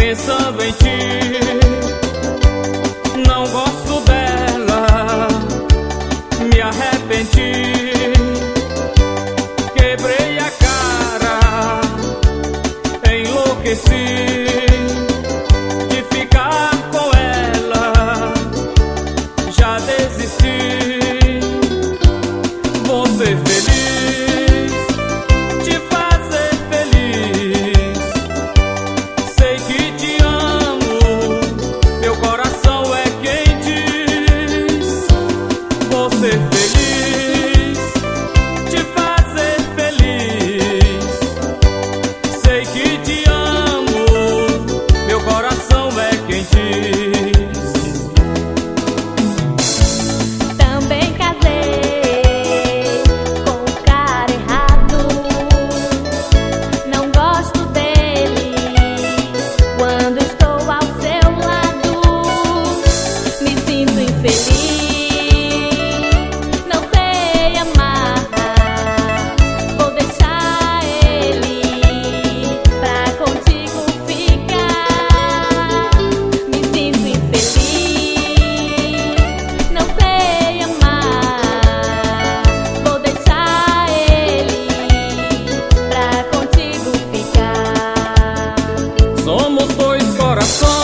pensando em ti. Não gosto dela, me arrependi. Quebrei a cara, enlouqueci de ficar com ela, já desisti. Vou ser feliz, te fazer feliz. Sei que te amo, meu coração é quem diz. Vou ser feliz, te fazer feliz. Sei que te amo, meu coração é quem diz. Também casei com o cara errado. Não gosto dele quando estou ao seu lado. Me sinto infeliz, não sei amar. Vou deixar ele pra contigo ficar. Me sinto infeliz, não sei amar. Vou deixar ele pra contigo ficar. Somos dois corações